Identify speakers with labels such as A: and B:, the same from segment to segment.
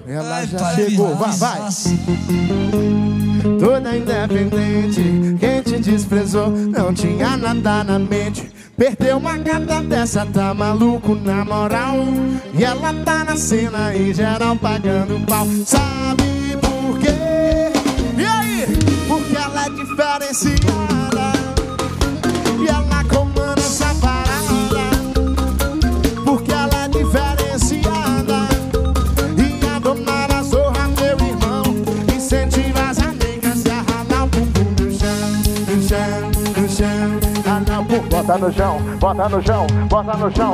A: Ela já chegou, vai. Toda independente, quem te desprezou não tinha nada na mente. Perdeu uma gata dessa, tá maluco na moral. E ela tá na cena e geral pagando pau. Sabe por quê? E aí? Porque ela é diferenciada e ela comanda essa parada. Porque ela é diferenciada e a dona da zorra, meu irmão, incentiva as amigas a ralar o bumbum no chão, no chão, no chão. Bota no chão, bota no chão, bota no chão.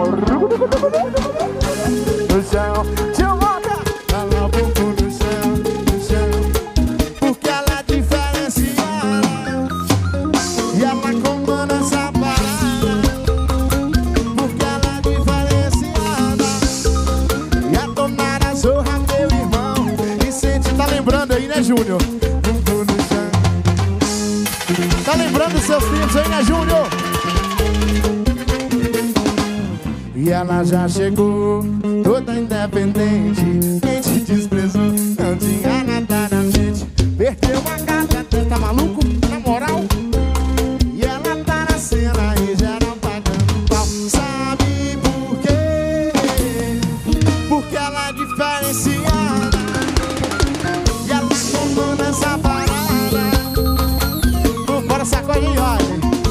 A: No chão, tio, bota. Ela bumbum no chão, no chão. Porque ela é diferenciada e ela comanda essa parada. Porque ela é diferenciada e a dona da zorra, meu irmão, e sente, tá lembrando aí, né, Júnior? Bumbum no chão. Tá lembrando seus tempos aí, né, Júnior? E ela já chegou, toda independente. Quem te desprezou não tinha nada na mente. Perdeu a gata, tá maluco na moral. E ela tá na cena e geral pagando pau. Sabe por quê? Porque ela é diferenciada e ela comanda essa parada. Bora sacode aí, olha.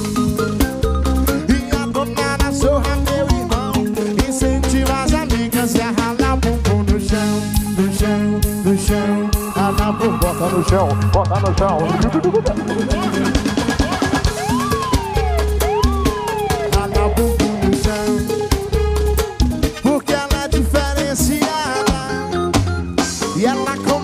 A: E a dona da zorra, meu irmão, incentiva as amigas a ralar o bumbum no chão, no chão, no chão. Ralar o bumbum, bota no chão, bota no chão. Ralar o bumbum no chão. Porque ela é diferenciada e ela